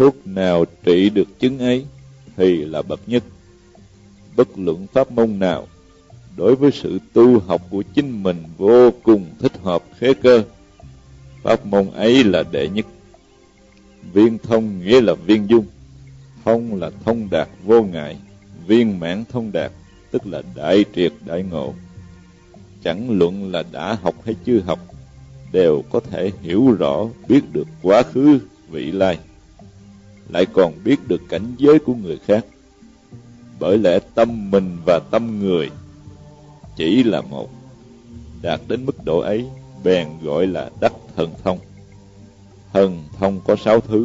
thuốc nào trị được chứng ấy thì là bậc nhất. Bất luận pháp môn nào, đối với sự tu học của chính mình vô cùng thích hợp khế cơ, pháp môn ấy là đệ nhất. Viên thông nghĩa là viên dung, thông là thông đạt vô ngại, viên mãn thông đạt tức là đại triệt đại ngộ. Chẳng luận là đã học hay chưa học, đều có thể hiểu rõ biết được quá khứ vị lai, lại còn biết được cảnh giới của người khác. Bởi lẽ tâm mình và tâm người chỉ là một. Đạt đến mức độ ấy bèn gọi là đắc thần thông. Thần thông có 6 thứ.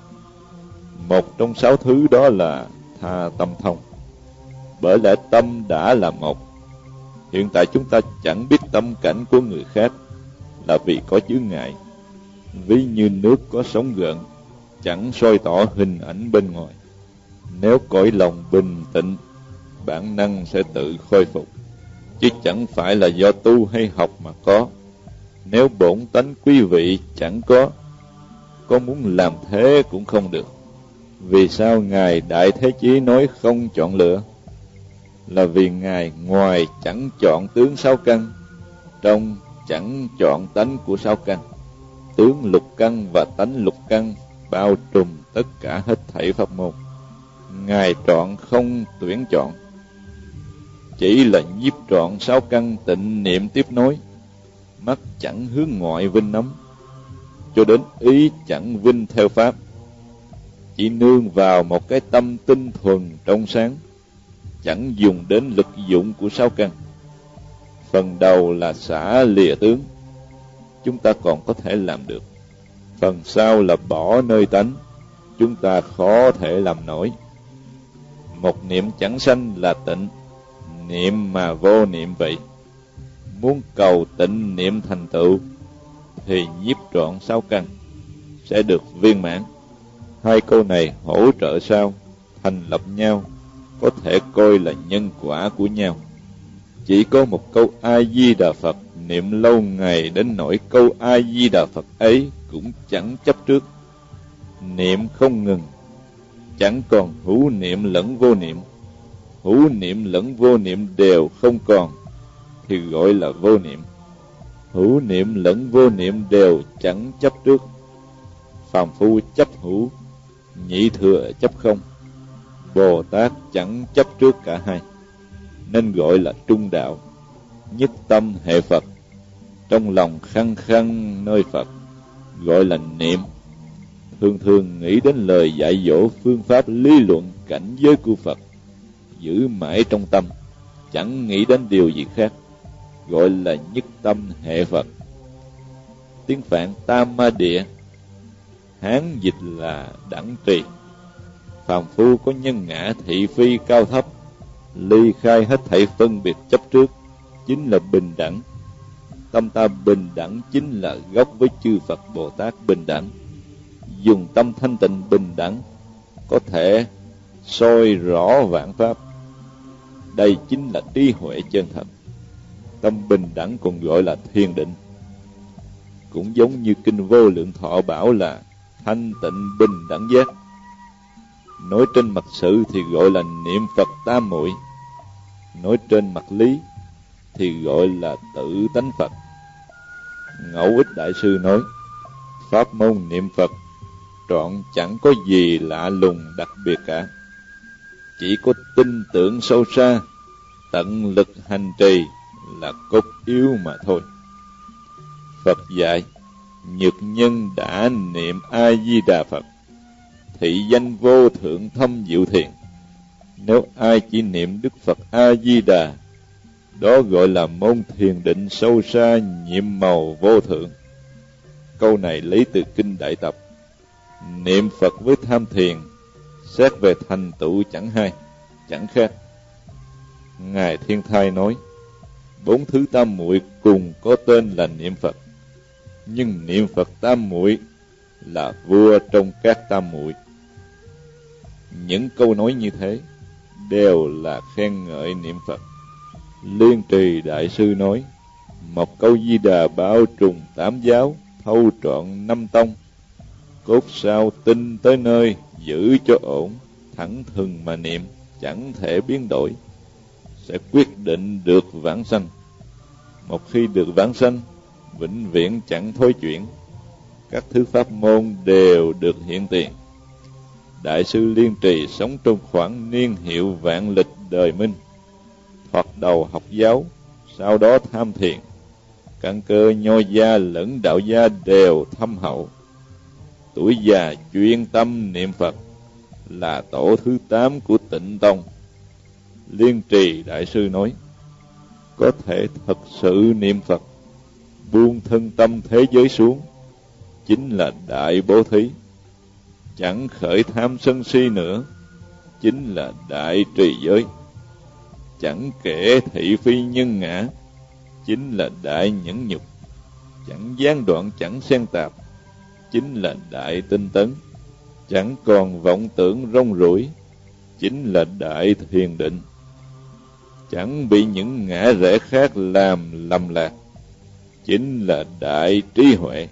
Một trong 6 thứ đó là tha tâm thông. Bởi lẽ tâm đã là một. Hiện tại chúng ta chẳng biết tâm cảnh của người khác là vì có chướng ngại. Ví như nước có sóng gợn, chẳng soi tỏ hình ảnh bên ngoài. Nếu cõi lòng bình tĩnh, bản năng sẽ tự khôi phục, chứ chẳng phải là do tu hay học mà có. Nếu bổn tánh quý vị chẳng có muốn làm thế cũng không được. Vì sao Ngài Đại Thế Chí nói không chọn lựa? Là vì Ngài ngoài chẳng chọn tướng 6 căn, trong chẳng chọn tánh của 6 căn. Tướng lục căn và tánh lục căn bao trùm tất cả hết thảy pháp môn. Ngài trọn không tuyển chọn, chỉ là nhiếp trọn 6 căn tịnh niệm tiếp nối. Mắt chẳng hướng ngoại vinh nắm, cho đến ý chẳng vinh theo pháp. Chỉ nương vào một cái tâm tinh thuần trong sáng, chẳng dùng đến lực dụng của 6 căn. Phần đầu là xả lìa tướng, chúng ta còn có thể làm được. Phần sau là bỏ nơi tánh, chúng ta khó thể làm nổi. Một niệm chẳng sanh là tịnh, niệm mà vô niệm vậy. Muốn cầu tịnh niệm thành tựu thì nhiếp trọn 6 căn sẽ được viên mãn. Hai câu này hỗ trợ sao, thành lập nhau, có thể coi là nhân quả của nhau. Chỉ có một câu A-di-đà Phật niệm lâu ngày đến nỗi câu A-di-đà Phật ấy cũng chẳng chấp trước. Niệm không ngừng, chẳng còn hữu niệm lẫn vô niệm. Hữu niệm lẫn vô niệm đều không còn thì gọi là vô niệm. Hữu niệm lẫn vô niệm đều chẳng chấp trước. Phàm phu chấp hữu, nhị thừa chấp không, Bồ Tát chẳng chấp trước cả hai, nên gọi là trung đạo. Nhất tâm hệ Phật, trong lòng khăng khăng nơi Phật, gọi là niệm. Thường thường nghĩ đến lời dạy dỗ, phương pháp lý luận cảnh giới của Phật, giữ mãi trong tâm, chẳng nghĩ đến điều gì khác, gọi là nhất tâm hệ Phật. Tiếng Phạn Tam Ma Địa, Hán dịch là đẳng trì. Phàm phu có nhân ngã thị phi cao thấp, ly khai hết thảy phân biệt chấp trước, chính là bình đẳng. Tâm ta bình đẳng chính là gốc với chư Phật Bồ Tát bình đẳng. Dùng tâm thanh tịnh bình đẳng có thể soi rõ vạn pháp. Đây chính là trí huệ chân thật. Tâm bình đẳng còn gọi là thiền định. Cũng giống như kinh Vô Lượng Thọ bảo là thanh tịnh bình đẳng giác. Nói trên mặt sự thì gọi là niệm Phật tam muội, nói trên mặt lý thì gọi là tự tánh Phật. Ngẫu Ích Đại Sư nói, pháp môn niệm Phật trọn chẳng có gì lạ lùng đặc biệt cả, chỉ có tin tưởng sâu xa, tận lực hành trì là cốt yếu mà thôi. Phật dạy, nhược nhân đã niệm A-di-đà Phật, thị danh vô thượng thâm diệu thiền. Nếu ai chỉ niệm Đức Phật A-di-đà, đó gọi là môn thiền định sâu xa nhiệm màu vô thượng. Câu này lấy từ Kinh Đại Tập. Niệm Phật với tham thiền, xét về thành tựu chẳng hai, chẳng khác. Ngài Thiên Thai nói, 4 thứ tam muội cùng có tên là niệm Phật, nhưng niệm Phật tam muội là vua trong các tam muội. Những câu nói như thế đều là khen ngợi niệm Phật. Liên Trì Đại Sư nói, một câu Di Đà bao trùm 8 giáo, thâu trọn 5 tông, cốt sao tinh tới nơi, giữ cho ổn, thẳng thừng mà niệm, chẳng thể biến đổi, sẽ quyết định được vãng sanh. Một khi được vãng sanh, vĩnh viễn chẳng thối chuyển, các thứ pháp môn đều được hiện tiền. Đại sư Liên Trì sống trong khoảng niên hiệu vạn lịch đời Minh, thoạt đầu học giáo, sau đó tham thiền, căn cơ nho gia lẫn đạo gia đều thâm hậu. Tuổi già chuyên tâm niệm Phật, là tổ thứ 8 của Tịnh Tông. Liên Trì Đại sư nói, có thể thật sự niệm Phật, buông thân tâm thế giới xuống, chính là đại bố thí. Chẳng khởi tham sân si nữa, chính là đại trì giới. Chẳng kể thị phi nhân ngã, chính là đại nhẫn nhục. Chẳng gián đoạn, chẳng xen tạp, chính là đại tinh tấn. Chẳng còn vọng tưởng rong ruổi, chính là đại thiền định. Chẳng bị những ngã rẽ khác làm lầm lạc, chính là đại trí huệ.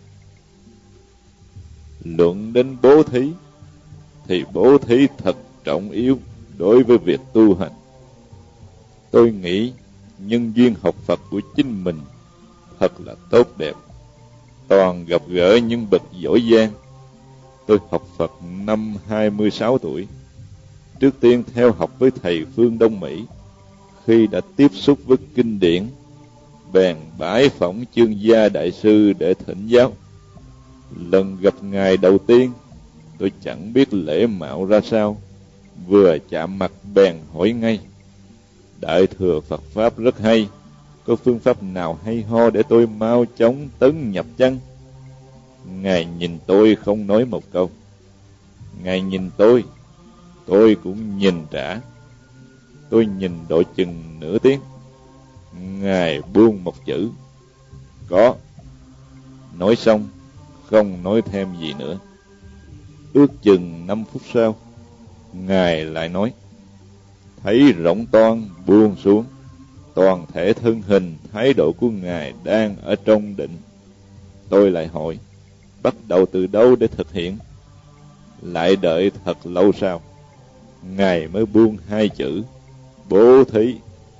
Luận đến bố thí, thì bố thí thật trọng yếu đối với việc tu hành. Tôi nghĩ nhân duyên học Phật của chính mình thật là tốt đẹp, toàn gặp gỡ những bậc giỏi giang. Tôi học Phật năm 26 tuổi, trước tiên theo học với thầy Phương Đông Mỹ. Khi đã tiếp xúc với kinh điển, bèn bái phỏng Chương Gia Đại sư để thỉnh giáo. Lần gặp ngài đầu tiên, tôi chẳng biết lễ mạo ra sao, vừa chạm mặt bèn hỏi ngay: Đại thừa Phật Pháp rất hay, có phương pháp nào hay ho để tôi mau chóng tấn nhập chăng? Ngài nhìn tôi không nói một câu. Ngài nhìn tôi cũng nhìn trả. Tôi nhìn độ chừng nửa tiếng. Ngài buông một chữ: có. Nói xong, không nói thêm gì nữa. Ước chừng 5 phút sau, Ngài lại nói: thấy rỗng toang buông xuống, toàn thể thân hình thái độ của Ngài đang ở trong định. Tôi lại hỏi: bắt đầu từ đâu để thực hiện? Lại đợi thật lâu sau, Ngài mới buông 2 chữ: bố thí.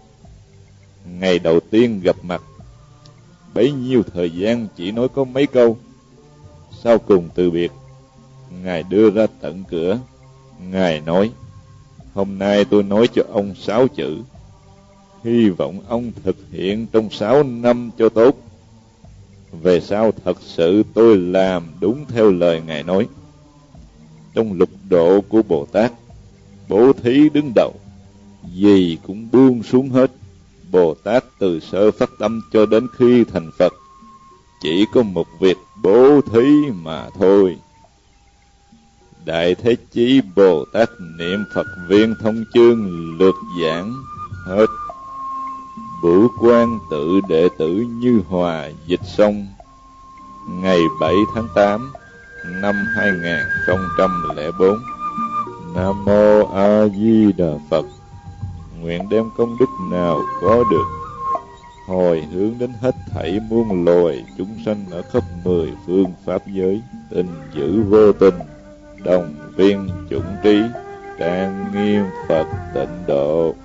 Ngày đầu tiên gặp mặt, bấy nhiêu thời gian chỉ nói có mấy câu. Sau cùng từ biệt, Ngài đưa ra tận cửa. Ngài nói: hôm nay tôi nói cho ông 6 chữ, hy vọng ông thực hiện trong 6 năm cho tốt. Về sau thật sự tôi làm đúng theo lời Ngài nói. Trong lục độ của Bồ Tát, bố thí đứng đầu, gì cũng buông xuống hết. Bồ Tát từ sơ phát tâm cho đến khi thành Phật, chỉ có một việc bố thí mà thôi. Đại Thế Chí Bồ Tát niệm Phật Viên Thông Chương lược giảng hết. Bửu Quan tự đệ tử Như Hòa dịch xong ngày 7 tháng 8 năm 2004. Nam Mô A Di Đà Phật. Nguyện đem công đức nào có được, hồi hướng đến hết thảy muôn loài chúng sanh ở khắp 10 phương pháp giới, tình giữ vô tình, đồng viên chủng trí, trang nghiêm Phật tịnh độ.